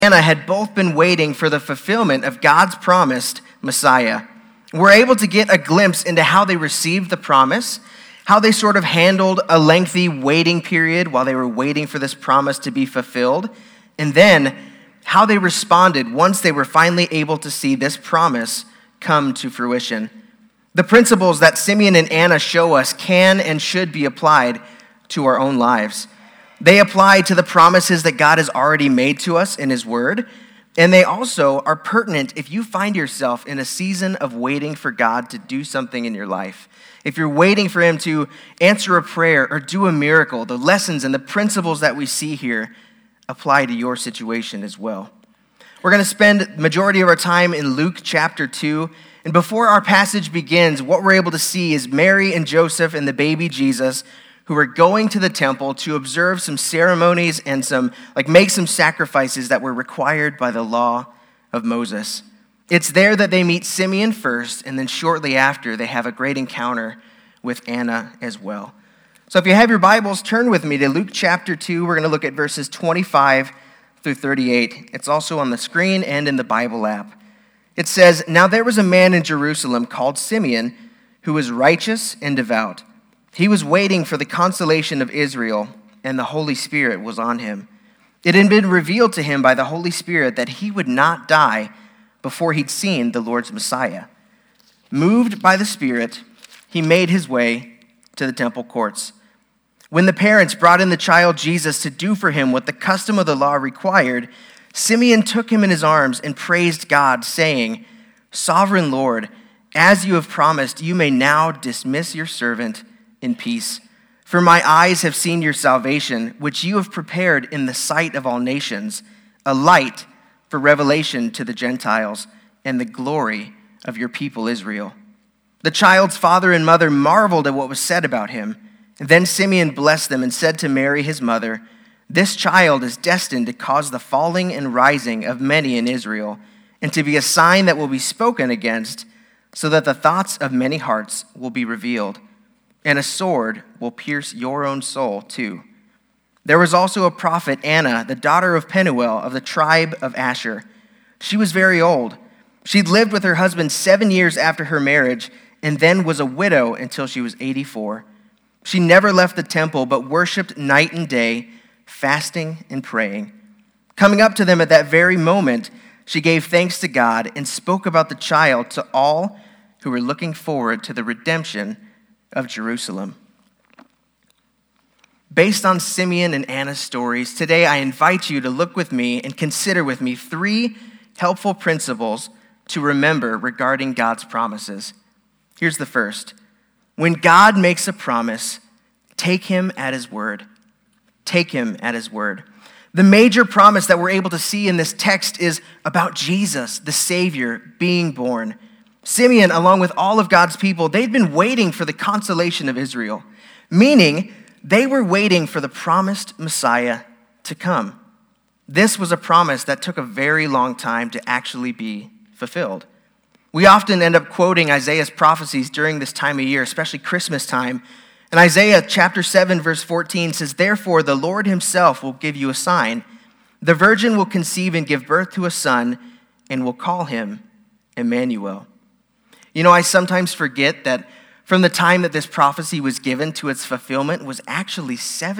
Anna had both been waiting for the fulfillment of God's promised Messiah. We're able to get a glimpse into how they received the promise, how they sort of handled a lengthy waiting period while they were waiting for this promise to be fulfilled, and then how they responded once they were finally able to see this promise come to fruition. The principles that Simeon and Anna show us can and should be applied to our own lives. They apply to the promises that God has already made to us in His Word, and they also are pertinent if you find yourself in a season of waiting for God to do something in your life. If you're waiting for Him to answer a prayer or do a miracle, the lessons and the principles that we see here apply to your situation as well. We're going to spend the majority of our time in Luke chapter 2. And before our passage begins, what we're able to see is Mary and Joseph and the baby Jesus who are going to the temple to observe some ceremonies and make some sacrifices that were required by the law of Moses. It's there that they meet Simeon first, and then shortly after, they have a great encounter with Anna as well. So if you have your Bibles, turn with me to Luke chapter 2. We're going to look at verses 25 through 38. It's also on the screen and in the Bible app. It says, "Now there was a man in Jerusalem called Simeon who was righteous and devout. He was waiting for the consolation of Israel, and the Holy Spirit was on him. It had been revealed to him by the Holy Spirit that he would not die before he'd seen the Lord's Messiah. Moved by the Spirit, he made his way to the temple courts. When the parents brought in the child Jesus to do for him what the custom of the law required, Simeon took him in his arms and praised God, saying, 'Sovereign Lord, as you have promised, you may now dismiss your servant in peace. For my eyes have seen your salvation, which you have prepared in the sight of all nations, a light for revelation to the Gentiles and the glory of your people Israel.' The child's father and mother marveled at what was said about him. And then Simeon blessed them and said to Mary, his mother, 'This child is destined to cause the falling and rising of many in Israel, and to be a sign that will be spoken against, so that the thoughts of many hearts will be revealed. And a sword will pierce your own soul too.' There was also a prophet, Anna, the daughter of Penuel of the tribe of Asher. She was very old. She'd lived with her husband 7 years after her marriage, and then was a widow until she was 84. She never left the temple, but worshipped night and day, fasting and praying. Coming up to them at that very moment, she gave thanks to God and spoke about the child to all who were looking forward to the redemption of Jerusalem." Based on Simeon and Anna's stories, today I invite you to look with me and consider with me 3 helpful principles to remember regarding God's promises. Here's the first. When God makes a promise, take him at his word. Take him at his word. The major promise that we're able to see in this text is about Jesus, the Savior, being born. Simeon, along with all of God's people, they'd been waiting for the consolation of Israel, meaning they were waiting for the promised Messiah to come. This was a promise that took a very long time to actually be fulfilled. We often end up quoting Isaiah's prophecies during this time of year, especially Christmas time. And Isaiah chapter 7, verse 14 says, "Therefore the Lord himself will give you a sign. The virgin will conceive and give birth to a son, and will call him Emmanuel." You know, I sometimes forget that from the time that this prophecy was given to its fulfillment was actually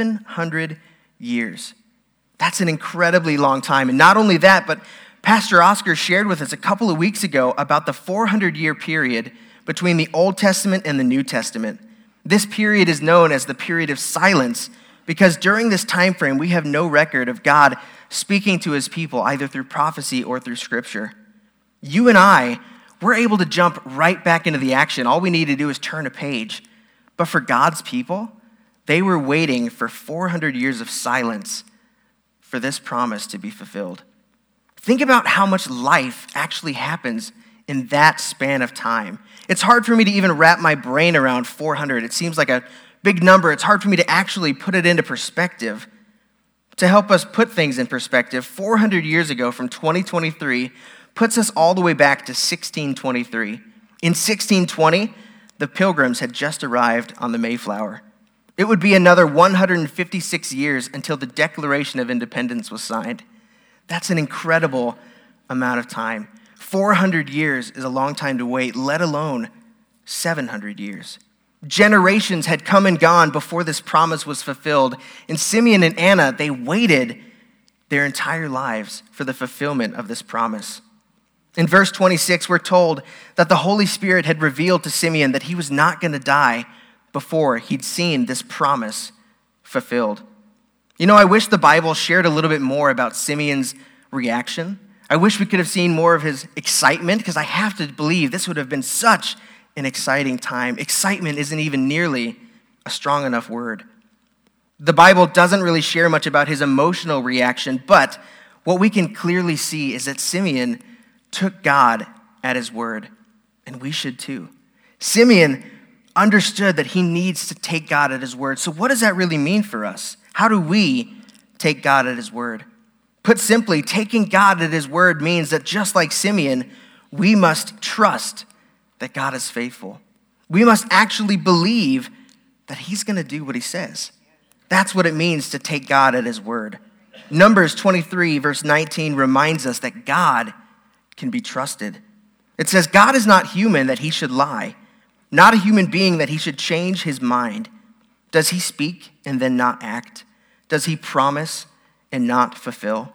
700 years. That's an incredibly long time. And not only that, but Pastor Oscar shared with us a couple of weeks ago about the 400-year period between the Old Testament and the New Testament. This period is known as the period of silence because during this time frame, we have no record of God speaking to his people either through prophecy or through Scripture. You and I, we're able to jump right back into the action. All we need to do is turn a page. But for God's people, they were waiting for 400 years of silence for this promise to be fulfilled. Think about how much life actually happens in that span of time. It's hard for me to even wrap my brain around 400. It seems like a big number. It's hard for me to actually put it into perspective. To help us put things in perspective, 400 years ago from 2023 puts us all the way back to 1623. In 1620, the Pilgrims had just arrived on the Mayflower. It would be another 156 years until the Declaration of Independence was signed. That's an incredible amount of time. 400 years is a long time to wait, let alone 700 years. Generations had come and gone before this promise was fulfilled. And Simeon and Anna, they waited their entire lives for the fulfillment of this promise. In verse 26, we're told that the Holy Spirit had revealed to Simeon that he was not going to die before he'd seen this promise fulfilled. You know, I wish the Bible shared a little bit more about Simeon's reaction. I wish we could have seen more of his excitement, because I have to believe this would have been such an exciting time. Excitement isn't even nearly a strong enough word. The Bible doesn't really share much about his emotional reaction, but what we can clearly see is that Simeon took God at his word, and we should too. Simeon understood that he needs to take God at his word. So what does that really mean for us? How do we take God at his word? Put simply, taking God at his word means that just like Simeon, we must trust that God is faithful. We must actually believe that he's going to do what he says. That's what it means to take God at his word. Numbers 23, verse 19 reminds us that God can be trusted. It says, God is not human that he should lie, not a human being that he should change his mind. Does he speak and then not act? Does he promise and not fulfill?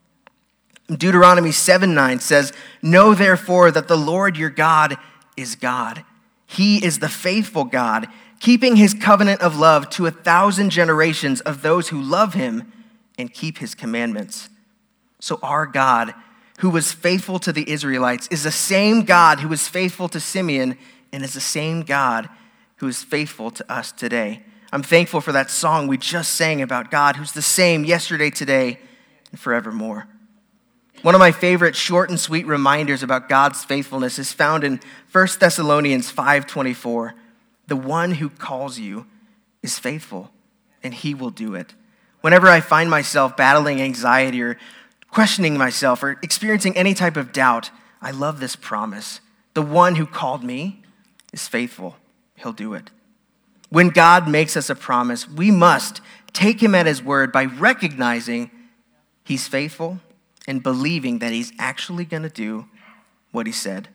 Deuteronomy 7:9 says, know therefore that the Lord your God is God. He is the faithful God, keeping his covenant of love to 1,000 generations of those who love him and keep his commandments. So our God, who was faithful to the Israelites, is the same God who was faithful to Simeon and is the same God who is faithful to us today. I'm thankful for that song we just sang about God, who's the same yesterday, today, and forevermore. One of my favorite short and sweet reminders about God's faithfulness is found in 1 Thessalonians 5:24. The one who calls you is faithful, and he will do it. Whenever I find myself battling anxiety or questioning myself or experiencing any type of doubt, I love this promise. The one who called me is faithful. He'll do it. When God makes us a promise, we must take him at his word by recognizing he's faithful and believing that he's actually going to do what he said.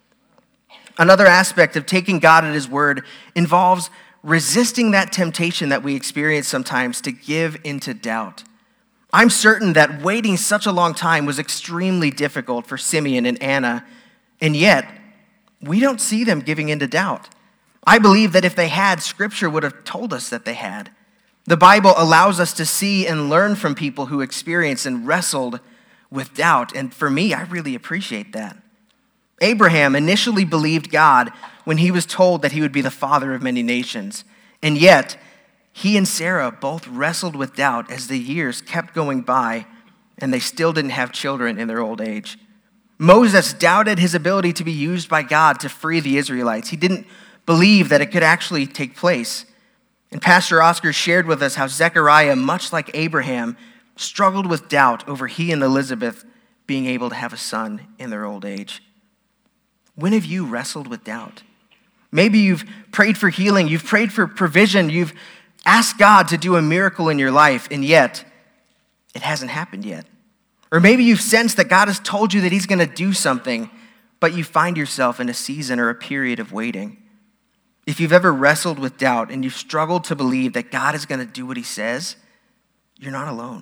Another aspect of taking God at his word involves resisting that temptation that we experience sometimes to give into doubt. I'm certain that waiting such a long time was extremely difficult for Simeon and Anna, and yet we don't see them giving into doubt. I believe that if they had, Scripture would have told us that they had. The Bible allows us to see and learn from people who experienced and wrestled with doubt, and for me, I really appreciate that. Abraham initially believed God when he was told that he would be the father of many nations, and yet he and Sarah both wrestled with doubt as the years kept going by, and they still didn't have children in their old age. Moses doubted his ability to be used by God to free the Israelites. He didn't believe that it could actually take place. And Pastor Oscar shared with us how Zechariah, much like Abraham, struggled with doubt over he and Elizabeth being able to have a son in their old age. When have you wrestled with doubt? Maybe you've prayed for healing, you've prayed for provision, you've asked God to do a miracle in your life, and yet it hasn't happened yet. Or maybe you've sensed that God has told you that he's going to do something, but you find yourself in a season or a period of waiting. If you've ever wrestled with doubt and you've struggled to believe that God is going to do what he says, you're not alone.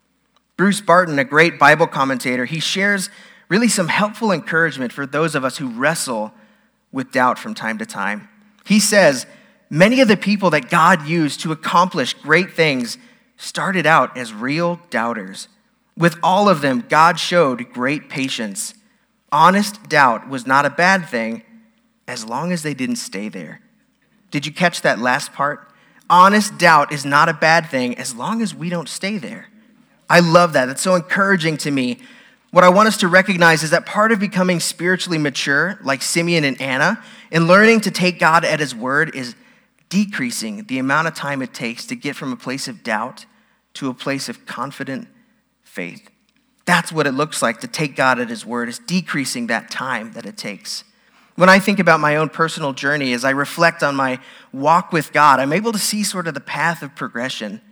Bruce Barton, a great Bible commentator, he shares really some helpful encouragement for those of us who wrestle with doubt from time to time. He says, many of the people that God used to accomplish great things started out as real doubters. With all of them, God showed great patience. Honest doubt was not a bad thing as long as they didn't stay there. Did you catch that last part? Honest doubt is not a bad thing as long as we don't stay there. I love that. It's so encouraging to me. What I want us to recognize is that part of becoming spiritually mature, like Simeon and Anna, and learning to take God at his word is decreasing the amount of time it takes to get from a place of doubt to a place of confident faith. That's what it looks like to take God at his word, is decreasing that time that it takes. When I think about my own personal journey, as I reflect on my walk with God, I'm able to see sort of the path of progression.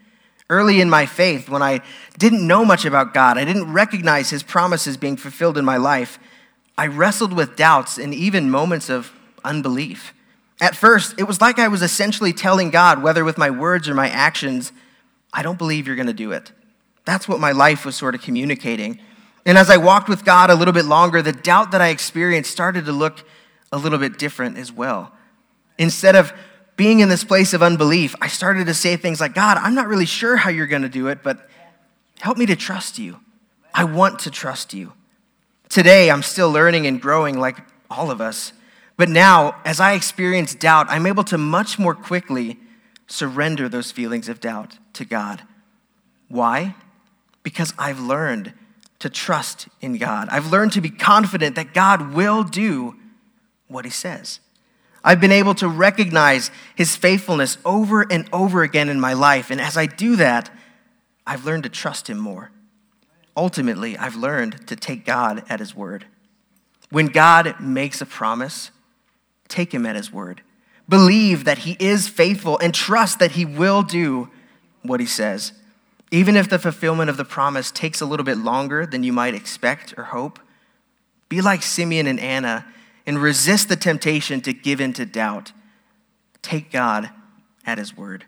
Early in my faith, when I didn't know much about God, I didn't recognize his promises being fulfilled in my life, I wrestled with doubts and even moments of unbelief. At first, it was like I was essentially telling God, whether with my words or my actions, I don't believe you're going to do it. That's what my life was sort of communicating. And as I walked with God a little bit longer, the doubt that I experienced started to look a little bit different as well. Instead of being in this place of unbelief, I started to say things like, God, I'm not really sure how you're going to do it, but help me to trust you. I want to trust you. Today, I'm still learning and growing like all of us. But now, as I experience doubt, I'm able to much more quickly surrender those feelings of doubt to God. Why? Because I've learned to trust in God. I've learned to be confident that God will do what he says. I've been able to recognize his faithfulness over and over again in my life. And as I do that, I've learned to trust him more. Ultimately, I've learned to take God at his word. When God makes a promise, take him at his word. Believe that he is faithful and trust that he will do what he says. Even if the fulfillment of the promise takes a little bit longer than you might expect or hope, be like Simeon and Anna and resist the temptation to give in to doubt. Take God at his word.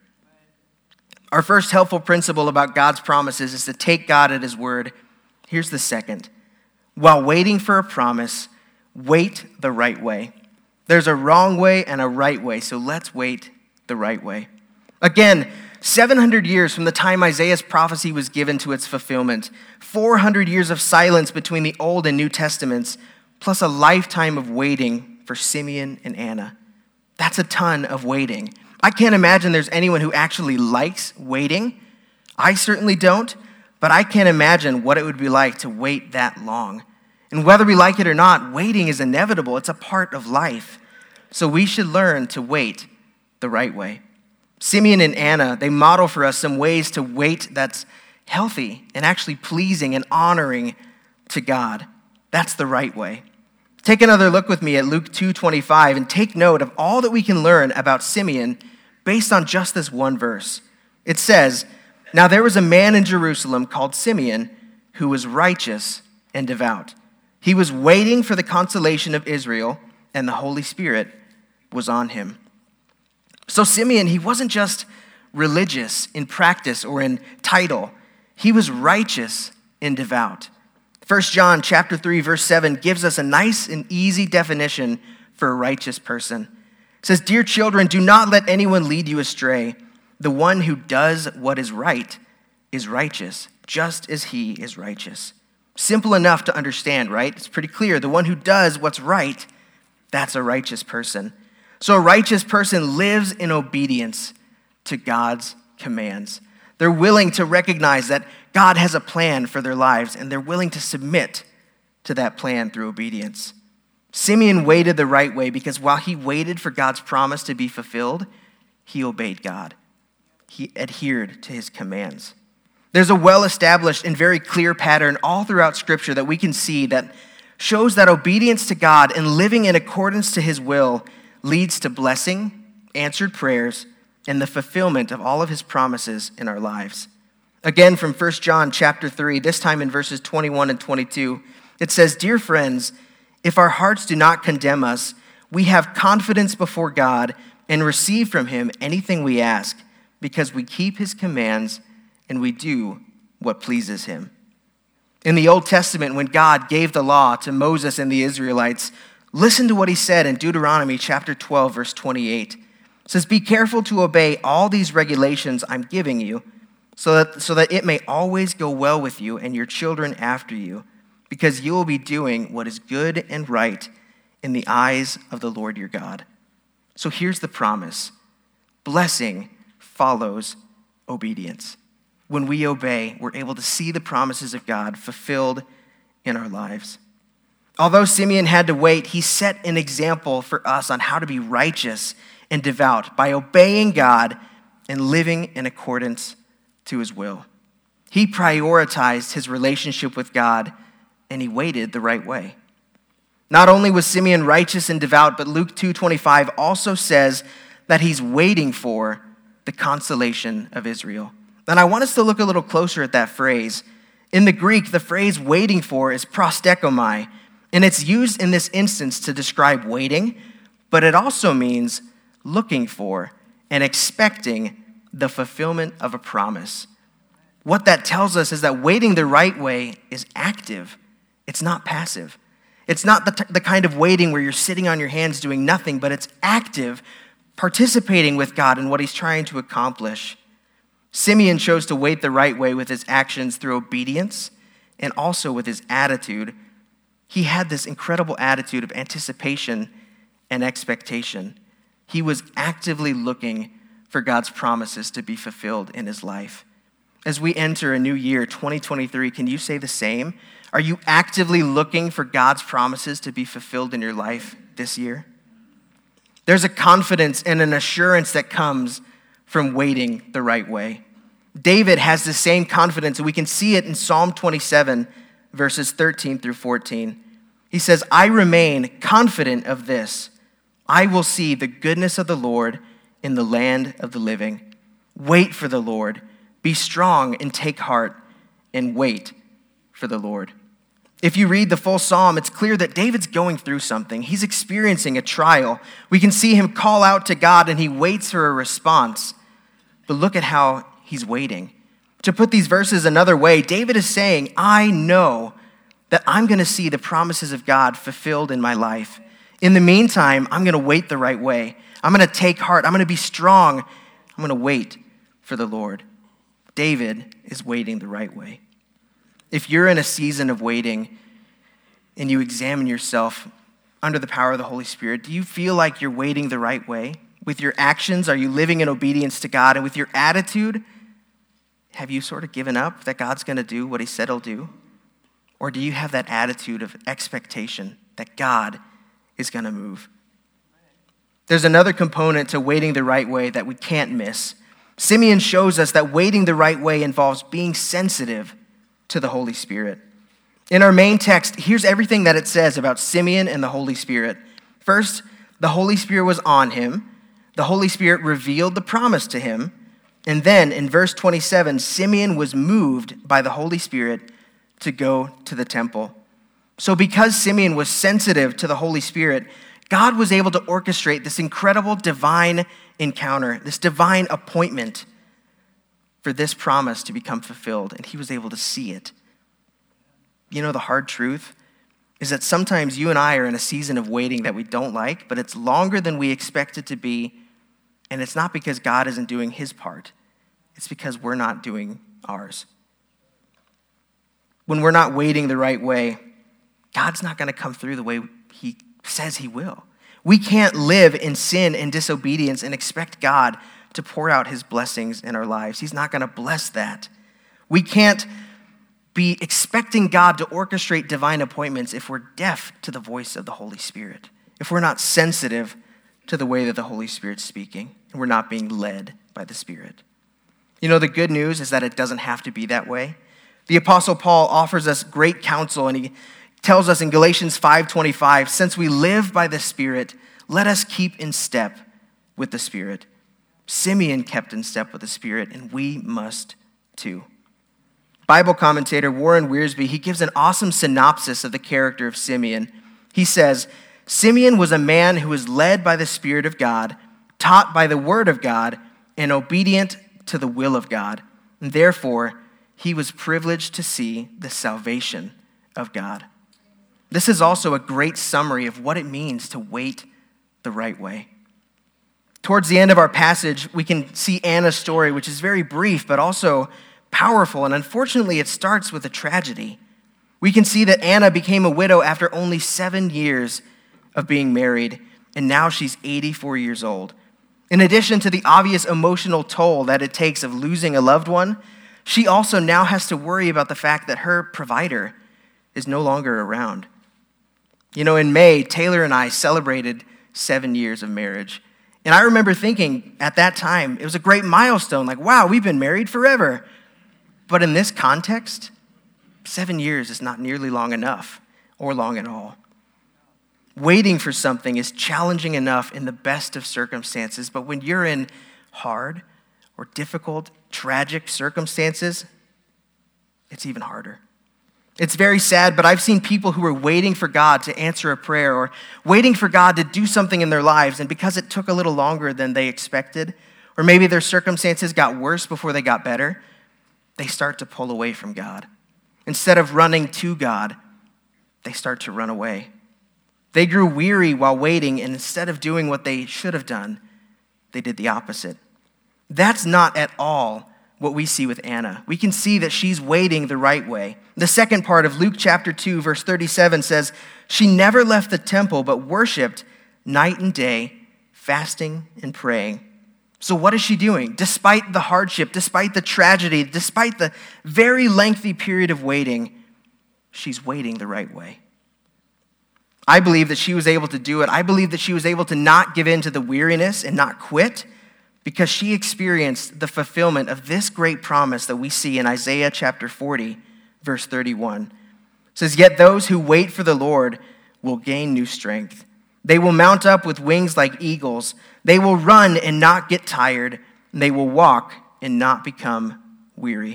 Our first helpful principle about God's promises is to take God at his word. Here's the second. While waiting for a promise, wait the right way. There's a wrong way and a right way, so let's wait the right way. Again, 700 years from the time Isaiah's prophecy was given to its fulfillment, 400 years of silence between the Old and New Testaments, plus a lifetime of waiting for Simeon and Anna. That's a ton of waiting. I can't imagine there's anyone who actually likes waiting. I certainly don't, but I can't imagine what it would be like to wait that long. And whether we like it or not, waiting is inevitable. It's a part of life. So we should learn to wait the right way. Simeon and Anna, they model for us some ways to wait that's healthy and actually pleasing and honoring to God. That's the right way. Take another look with me at Luke 2:25 and take note of all that we can learn about Simeon based on just this one verse. It says, "Now there was a man in Jerusalem called Simeon who was righteous and devout. He was waiting for the consolation of Israel, and the Holy Spirit was on him." So Simeon, he wasn't just religious in practice or in title. He was righteous and devout. 1 John chapter 3, verse 7 gives us a nice and easy definition for a righteous person. It says, "Dear children, do not let anyone lead you astray. The one who does what is right is righteous, just as he is righteous." Simple enough to understand, right? It's pretty clear. The one who does what's right, that's a righteous person. So a righteous person lives in obedience to God's commands. They're willing to recognize that God has a plan for their lives, and they're willing to submit to that plan through obedience. Simeon waited the right way because while he waited for God's promise to be fulfilled, he obeyed God. He adhered to his commands. There's a well-established and very clear pattern all throughout Scripture that we can see that shows that obedience to God and living in accordance to his will leads to blessing, answered prayers, and the fulfillment of all of his promises in our lives. Again, from 1 John chapter 3, this time in verses 21 and 22, it says, "Dear friends, if our hearts do not condemn us, we have confidence before God and receive from him anything we ask, because we keep his commands and we do what pleases him." In the Old Testament, when God gave the law to Moses and the Israelites, listen to what he said in Deuteronomy chapter 12, verse 28. It says, "Be careful to obey all these regulations I'm giving you, so that it may always go well with you and your children after you, because you will be doing what is good and right in the eyes of the Lord your God." So here's the promise. Blessing follows obedience. When we obey, we're able to see the promises of God fulfilled in our lives. Although Simeon had to wait, he set an example for us on how to be righteous and devout by obeying God and living in accordance to his will. He prioritized his relationship with God, and he waited the right way. Not only was Simeon righteous and devout, but Luke 2:25 also says that he's waiting for the consolation of Israel. And I want us to look a little closer at that phrase. In the Greek, the phrase waiting for is prostekomai, and it's used in this instance to describe waiting, but it also means looking for and expecting the fulfillment of a promise. What that tells us is that waiting the right way is active. It's not passive. It's not the kind of waiting where you're sitting on your hands doing nothing, but it's active, participating with God in what he's trying to accomplish. Simeon chose to wait the right way with his actions through obedience and also with his attitude. He had this incredible attitude of anticipation and expectation. He was actively looking for God's promises to be fulfilled in his life. As we enter a new year, 2023, can you say the same? Are you actively looking for God's promises to be fulfilled in your life this year? There's a confidence and an assurance that comes from waiting the right way. David has the same confidence, and we can see it in Psalm 27, verses 13 through 14. He says, I remain confident of this. I will see the goodness of the Lord in the land of the living. Wait for the Lord. Be strong and take heart and wait for the Lord. If you read the full psalm, it's clear that David's going through something. He's experiencing a trial. We can see him call out to God and he waits for a response. But look at how he's waiting. To put these verses another way, David is saying, I know that I'm going to see the promises of God fulfilled in my life. In the meantime, I'm going to wait the right way. I'm going to take heart. I'm going to be strong. I'm going to wait for the Lord. David is waiting the right way. If you're in a season of waiting and you examine yourself under the power of the Holy Spirit, do you feel like you're waiting the right way? With your actions, are you living in obedience to God? And with your attitude, have you sort of given up that God's going to do what he said he'll do? Or do you have that attitude of expectation that God is going to move? There's another component to waiting the right way that we can't miss. Simeon shows us that waiting the right way involves being sensitive to the Holy Spirit. In our main text, here's everything that it says about Simeon and the Holy Spirit. First, the Holy Spirit was on him. The Holy Spirit revealed the promise to him. And then in verse 27, Simeon was moved by the Holy Spirit to go to the temple. So because Simeon was sensitive to the Holy Spirit, God was able to orchestrate this incredible divine encounter, this divine appointment for this promise to become fulfilled, and he was able to see it. You know, the hard truth is that sometimes you and I are in a season of waiting that we don't like, but it's longer than we expect it to be, and it's not because God isn't doing his part. It's because we're not doing ours. When we're not waiting the right way, God's not going to come through the way he says he will. We can't live in sin and disobedience and expect God to pour out his blessings in our lives. He's not going to bless that. We can't be expecting God to orchestrate divine appointments if we're deaf to the voice of the Holy Spirit, if we're not sensitive to the way that the Holy Spirit's speaking, and we're not being led by the Spirit. You know, the good news is that it doesn't have to be that way. The Apostle Paul offers us great counsel, and he tells us in Galatians 5:25, since we live by the Spirit, let us keep in step with the Spirit. Simeon kept in step with the Spirit, and we must too. Bible commentator Warren Wiersbe, he gives an awesome synopsis of the character of Simeon. He says, Simeon was a man who was led by the Spirit of God, taught by the Word of God, and obedient to the will of God. And therefore, he was privileged to see the salvation of God. This is also a great summary of what it means to wait the right way. Towards the end of our passage, we can see Anna's story, which is very brief, but also powerful. And unfortunately, it starts with a tragedy. We can see that Anna became a widow after only 7 years of being married, and now she's 84 years old. In addition to the obvious emotional toll that it takes of losing a loved one, she also now has to worry about the fact that her provider is no longer around. You know, in May, Taylor and I celebrated 7 years of marriage. And I remember thinking at that time, it was a great milestone, like, wow, we've been married forever. But in this context, 7 years is not nearly long enough or long at all. Waiting for something is challenging enough in the best of circumstances, but when you're in hard or difficult, tragic circumstances, it's even harder. It's very sad, but I've seen people who were waiting for God to answer a prayer or waiting for God to do something in their lives, and because it took a little longer than they expected, or maybe their circumstances got worse before they got better, they start to pull away from God. Instead of running to God, they start to run away. They grew weary while waiting, and instead of doing what they should have done, they did the opposite. That's not at all what we see with Anna. We can see that she's waiting the right way. The second part of Luke chapter 2, verse 37 says, she never left the temple, but worshiped night and day, fasting and praying. So what is she doing? Despite the hardship, despite the tragedy, despite the very lengthy period of waiting, she's waiting the right way. I believe that she was able to do it. I believe that she was able to not give in to the weariness and not quit because she experienced the fulfillment of this great promise that we see in Isaiah chapter 40, verse 31. It says, yet those who wait for the Lord will gain new strength. They will mount up with wings like eagles. They will run and not get tired. And they will walk and not become weary.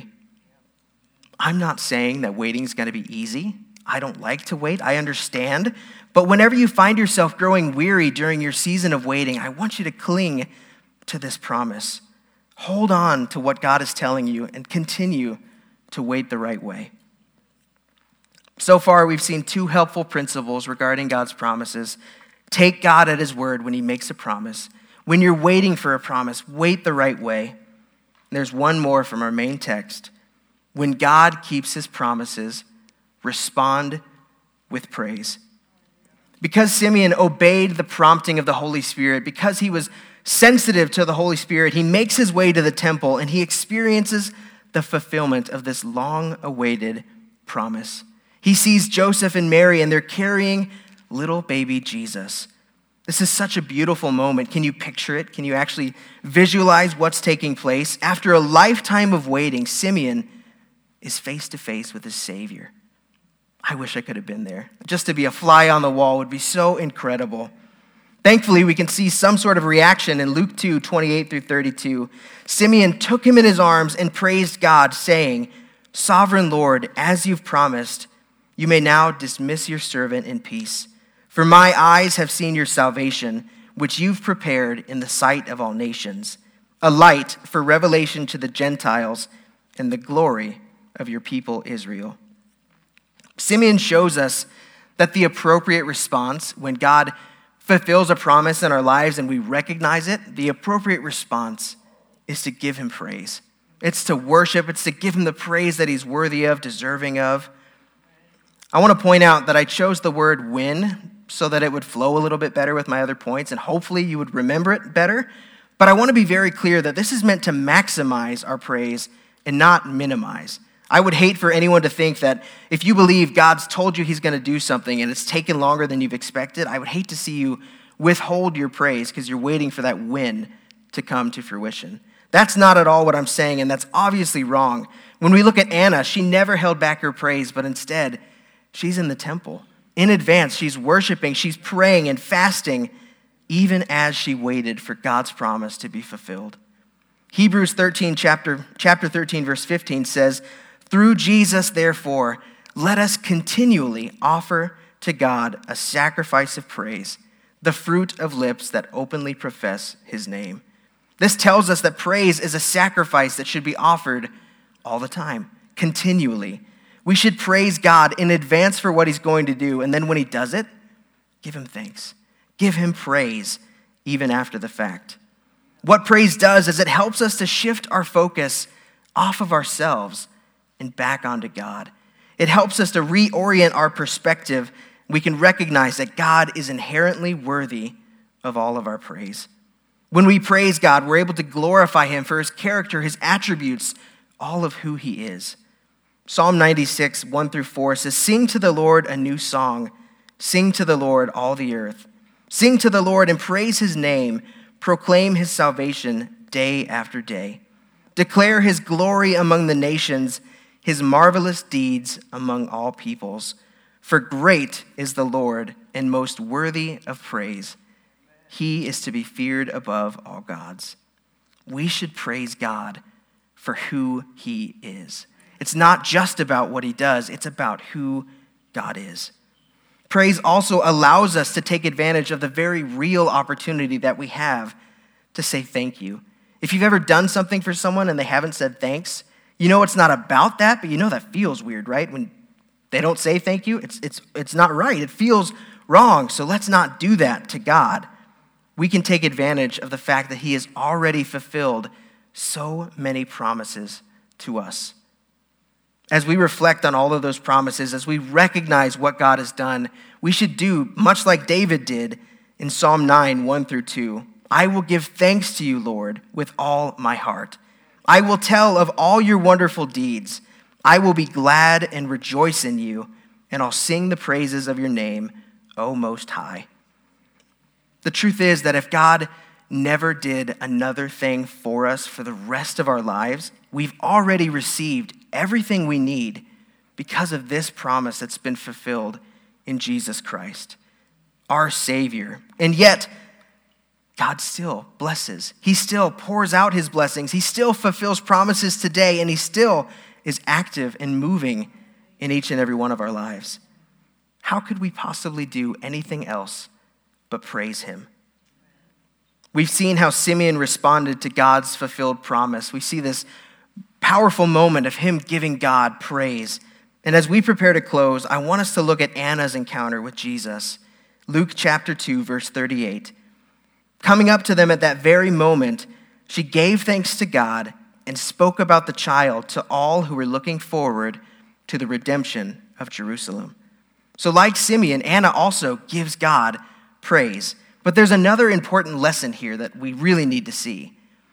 I'm not saying that waiting is going to be easy. I don't like to wait. I understand. But whenever you find yourself growing weary during your season of waiting, I want you to cling to this promise. Hold on to what God is telling you and continue to wait the right way. So far, we've seen two helpful principles regarding God's promises. Take God at his word when he makes a promise. When you're waiting for a promise, wait the right way. And there's one more from our main text. When God keeps his promises, respond with praise. Because Simeon obeyed the prompting of the Holy Spirit, because he was sensitive to the Holy Spirit, he makes his way to the temple and he experiences the fulfillment of this long-awaited promise. He sees Joseph and Mary and they're carrying little baby Jesus. This is such a beautiful moment. Can you picture it? Can you actually visualize what's taking place? After a lifetime of waiting, Simeon is face to face with his Savior. I wish I could have been there. Just to be a fly on the wall would be so incredible. Thankfully, we can see some sort of reaction in Luke 2, 28 through 32. Simeon took him in his arms and praised God, saying, Sovereign Lord, as you've promised, you may now dismiss your servant in peace. For my eyes have seen your salvation, which you've prepared in the sight of all nations, a light for revelation to the Gentiles and the glory of your people Israel. Simeon shows us that the appropriate response when God fulfills a promise in our lives and we recognize it, the appropriate response is to give him praise. It's to worship. It's to give him the praise that he's worthy of, deserving of. I want to point out that I chose the word when so that it would flow a little bit better with my other points, and hopefully you would remember it better. But I want to be very clear that this is meant to maximize our praise and not minimize. I would hate for anyone to think that if you believe God's told you he's going to do something and it's taken longer than you've expected, I would hate to see you withhold your praise because you're waiting for that win to come to fruition. That's not at all what I'm saying, and that's obviously wrong. When we look at Anna, she never held back her praise, but instead, she's in the temple. In advance, she's worshiping, she's praying and fasting, even as she waited for God's promise to be fulfilled. Hebrews 13, chapter 13, verse 15 says, through Jesus, therefore, let us continually offer to God a sacrifice of praise, the fruit of lips that openly profess his name. This tells us that praise is a sacrifice that should be offered all the time, continually. We should praise God in advance for what he's going to do, and then when he does it, give him thanks. Give him praise even after the fact. What praise does is it helps us to shift our focus off of ourselves and back onto God. It helps us to reorient our perspective. We can recognize that God is inherently worthy of all of our praise. When we praise God, we're able to glorify him for his character, his attributes, all of who he is. Psalm 96, 1 through 4 says, sing to the Lord a new song. Sing to the Lord, all the earth. Sing to the Lord and praise his name. Proclaim his salvation day after day. Declare his glory among the nations, his marvelous deeds among all peoples. For great is the Lord and most worthy of praise. He is to be feared above all gods. we should praise God for who he is. It's not just about what he does, it's about who God is. Praise also allows us to take advantage of the very real opportunity that we have to say thank you. If you've ever done something for someone and they haven't said thanks, you know it's not about that, but you know that feels weird, right? When they don't say thank you, it's not right. It feels wrong. So let's not do that to God. We can take advantage of the fact that he has already fulfilled so many promises to us. As we reflect on all of those promises, as we recognize what God has done, we should do much like David did in Psalm 9, 1-2. I will give thanks to you, Lord, with all my heart. I will tell of all your wonderful deeds. I will be glad and rejoice in you, and I'll sing the praises of your name, O Most High. The truth is that if God never did another thing for us for the rest of our lives, we've already received everything we need because of this promise that's been fulfilled in Jesus Christ, our Savior. And yet, God still blesses. He still pours out his blessings. He still fulfills promises today, and he still is active and moving in each and every one of our lives. How could we possibly do anything else but praise him? We've seen how Simeon responded to God's fulfilled promise. We see this powerful moment of him giving God praise. And as we prepare to close, I want us to look at Anna's encounter with Jesus. Luke chapter 2, verse 38. Coming up to them at that very moment, she gave thanks to God and spoke about the child to all who were looking forward to the redemption of Jerusalem. So like Simeon, Anna also gives God praise. But there's another important lesson here that we really need to see.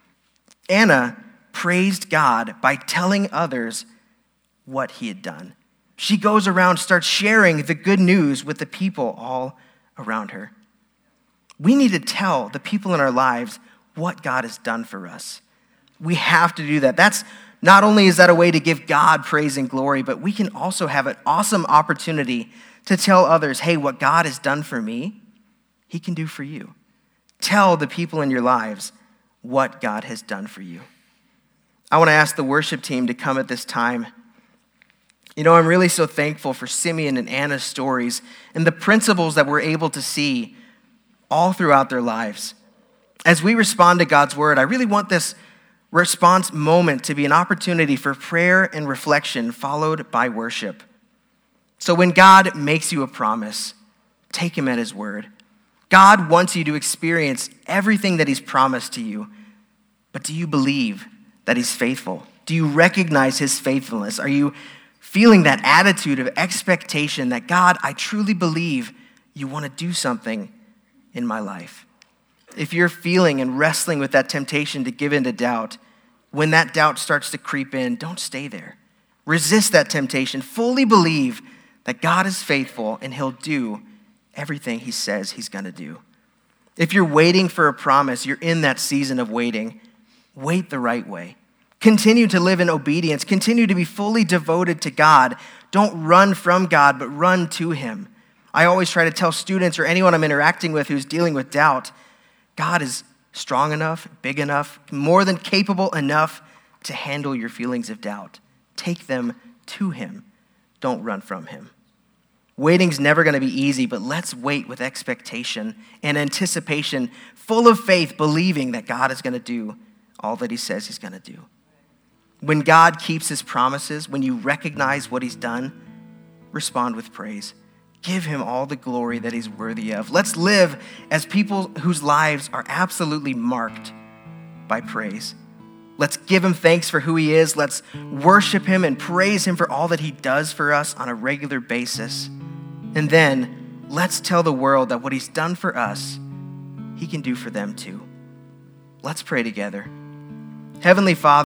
Anna praised God by telling others what he had done. She goes around, starts sharing the good news with the people all around her. We need to tell the people in our lives what God has done for us. We have to do that. That's not only is that a way to give God praise and glory, but we can also have an awesome opportunity to tell others, hey, what God has done for me, he can do for you. Tell the people in your lives what God has done for you. I want to ask the worship team to come at this time. You know, I'm really so thankful for Simeon and Anna's stories and the principles that we're able to see all throughout their lives. As we respond to God's word, I really want this response moment to be an opportunity for prayer and reflection followed by worship. So when God makes you a promise, take him at his word. God wants you to experience everything that he's promised to you, but do you believe that he's faithful? Do you recognize his faithfulness? Are you feeling that attitude of expectation that, God, I truly believe you want to do something in my life? If you're feeling and wrestling with that temptation to give in to doubt, when that doubt starts to creep in, don't stay there. Resist that temptation. Fully believe that God is faithful and he'll do everything he says he's going to do. If you're waiting for a promise, you're in that season of waiting, wait the right way. Continue to live in obedience. Continue to be fully devoted to God. Don't run from God, but run to him. I always try to tell students or anyone I'm interacting with who's dealing with doubt, God is strong enough, big enough, more than capable enough to handle your feelings of doubt. Take them to him. Don't run from him. Waiting's never going to be easy, but let's wait with expectation and anticipation, full of faith, believing that God is going to do all that he says he's going to do. When God keeps his promises, when you recognize what he's done, respond with praise. Give him all the glory that he's worthy of. Let's live as people whose lives are absolutely marked by praise. Let's give him thanks for who he is. Let's worship him and praise him for all that he does for us on a regular basis. And then let's tell the world that what he's done for us, he can do for them too. Let's pray together. Heavenly Father,